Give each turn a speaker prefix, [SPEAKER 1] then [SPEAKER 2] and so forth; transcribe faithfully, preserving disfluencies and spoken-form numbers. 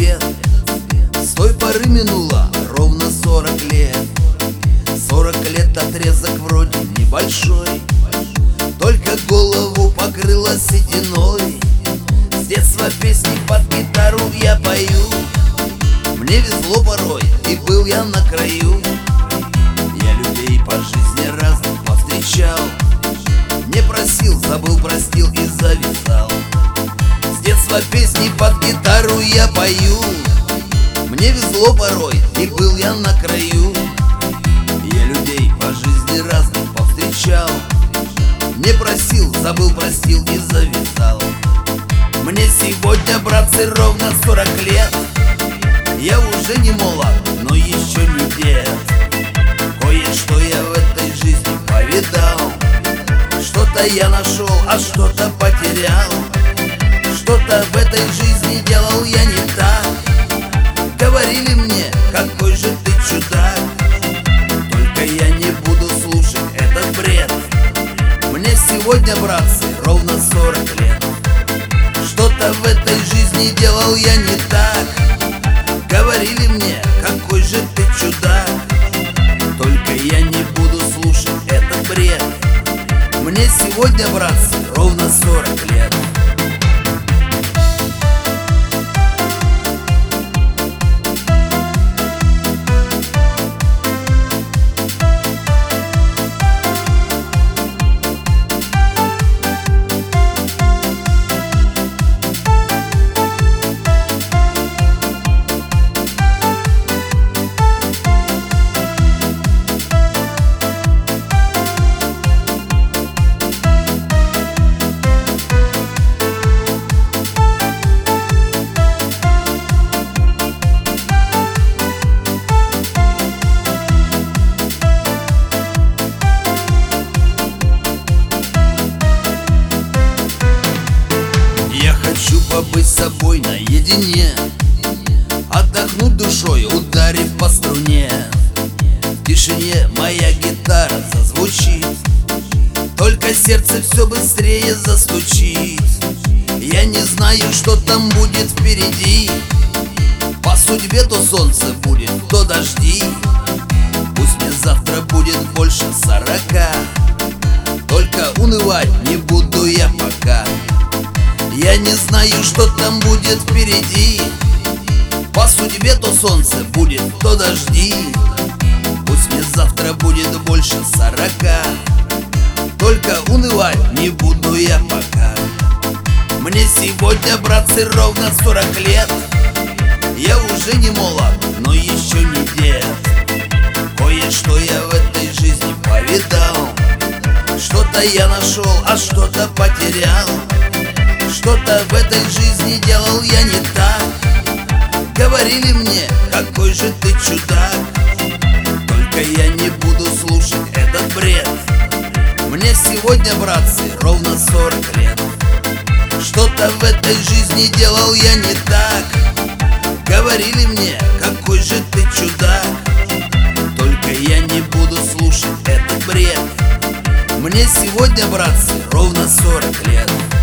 [SPEAKER 1] свет. С той поры минуло ровно сорок лет. Сорок лет отрезок вроде небольшой, только голову покрыла сединой. С детства песни под гитару я пою. Мне везло порой, и был я на краю. Я людей по жизни разных повстречал. Не просил, забыл, простил и зависал. С детства песни под гитару я пою. Мне везло порой, и был я на краю. Я людей по жизни разных повстречал. Не просил, забыл, простил и зависал. Мне сегодня, братцы, ровно сорок лет. Я уже не молод, но еще не дед. Кое-что я в этой жизни повидал. Что-то я нашел, а что-то потерял. Что-то в этой жизни делал я не так. Говорили мне, какой же ты чудак. Только я не буду слушать этот бред. Мне сегодня, братцы, ровно сорок лет. Что-то в этой жизни делал я не так. Говорили мне, какой же ты чудак. Только я не буду слушать этот бред. Мне сегодня, братцы, ровно сорок лет.
[SPEAKER 2] Хочу побыть с собой наедине, отдохнуть душой, ударив по струне. В тишине моя гитара зазвучит, только сердце все быстрее застучит. Я не знаю, что там будет впереди. По судьбе то солнце будет, то дожди. Пусть мне завтра будет больше сорока, только унывать не буду я пока. Я не знаю, что там будет впереди. По судьбе то солнце будет, то дожди. Пусть мне завтра будет больше сорока, только унывать не буду я пока. Мне сегодня, братцы, ровно сорок лет. Я уже не молод, но еще не дед. Кое-что я в этой жизни повидал. Что-то я нашел, а что-то потерял. Что-то в этой жизни делал я не так. Говорили мне, какой же ты чудак. Только я не буду слушать этот бред. Мне сегодня, братцы, ровно сорок лет. Что-то в этой жизни делал я не так. Говорили мне, какой же ты чудак. Только я не буду слушать этот бред. Мне сегодня, братцы, ровно сорок лет.